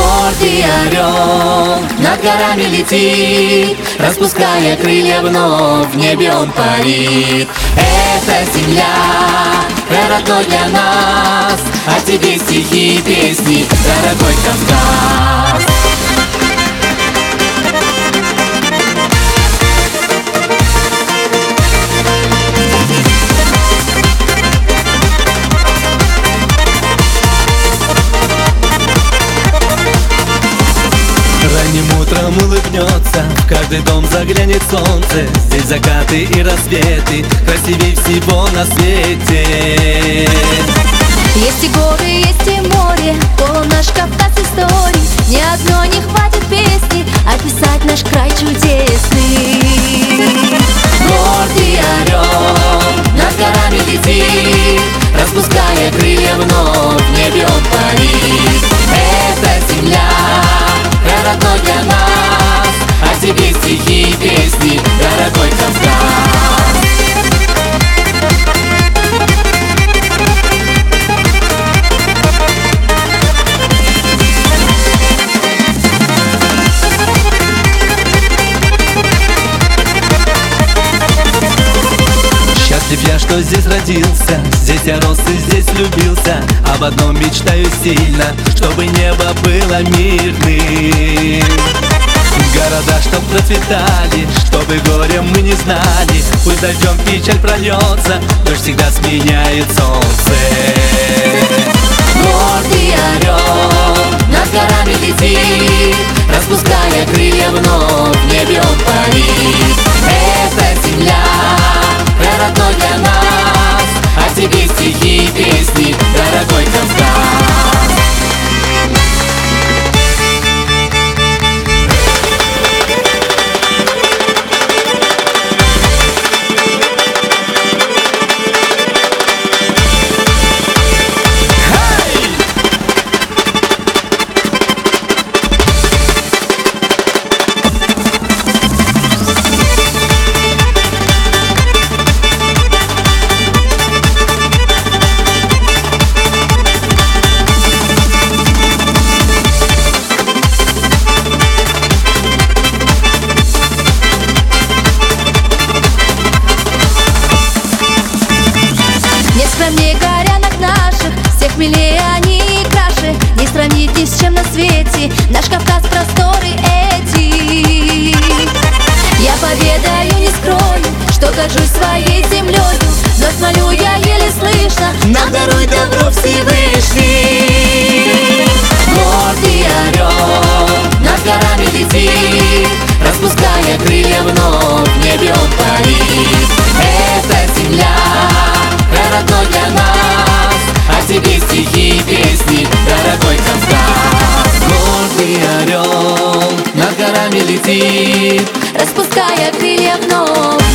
Гордый орел над горами летит, распуская крылья вновь, в небе он парит. Это земля, родной для нас, о тебе стихи и песни, дорогой Кавказ. Ранним утром улыбнется, в каждый дом заглянет солнце. Здесь закаты и рассветы, красивей всего на свете. Есть и горы, есть и море, полон наш Кавказ историй. Ни одной не хватит песни описать наш край чудесный. Гордый орел над горами летит, распуская крылья вновь, в небе он парит. Это земля, родной для нас, о тебе стихи и песни, дорогой Кавказ. Счастлив я, что здесь родился, здесь я рос и здесь влюбился. Об одном мечтаю сильно, чтобы небо было мирным. Города, чтоб процветали, чтобы горем мы не знали. Пусть дождем печаль прольется, дождь всегда сменяет солнце. Гордый орел над горами летит, распуская крылья вновь, в небе он парит. Это земля, родной для нас, о тебе стихи и песни, дорогой Кавказ. Мне горянок наших, всех милее они и краше. Не сравнить ни с чем на свете наш Кавказ, просторы эти. Я поведаю, не скрою, что горжусь своей землею. Вновь молю я еле слышно, нам даруй добро Всевышний. Гордый орел над горами летит, распуская крылья вновь, в небе он парит. Это земля, родной для нас, о тебе стихи и песни, дорогой Кавказ. Гордый орел над горами летит, распуская крылья вновь,